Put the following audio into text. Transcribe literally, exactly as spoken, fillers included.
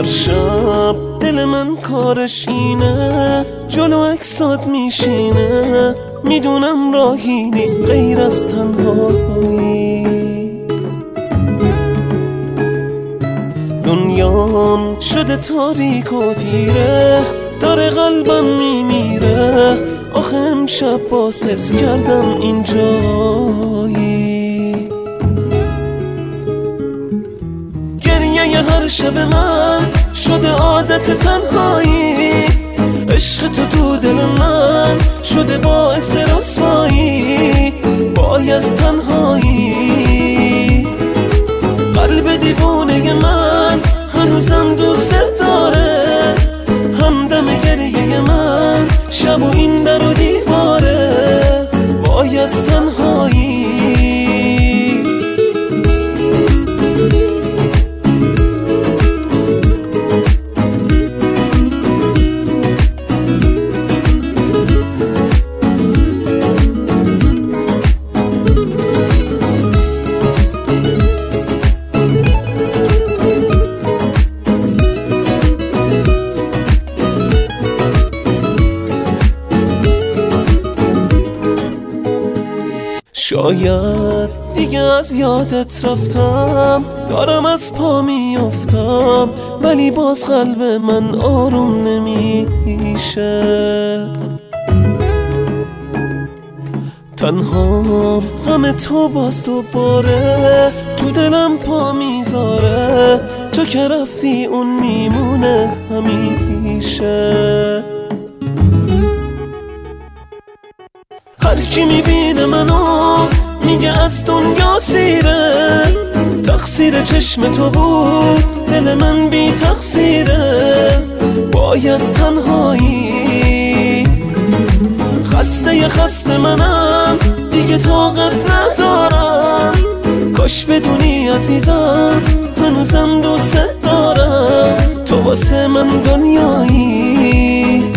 شب دل من کارش اینه، جلو اکسات میشینه، میدونم راهی نیست غیر از تنهایی. دنیام شده تاریک و تیره، داره قلبم میمیره، آخه امشب باز حس کردم اینجایی. گریه هر شب من شده عادت تنهایی، عشق تو تو دل من شده باعث رسوایی. وای از تنهایی، قلب دیوونه من هنوزم دوست داره، همدم گریه من شب و این در و دیواره. وای از تنهایی. شاید دیگه از یادت رفتم، دارم از پا میافتم، ولی باز قلب من آروم نمیشه. تنها غم تو باز دوباره تو دلم پا میذاره، تو که رفتی اون میمونه همیشه. هر کی میبینه منو میگه از دنیا سیره، تقصیر چشم تو بود دل من بی تقصیره. وای از تنهایی، خسته خسته منم دیگه طاقت ندارم. کاش بدونی عزیزم هنوزم دوست دارم، تو واسه من دنیایی.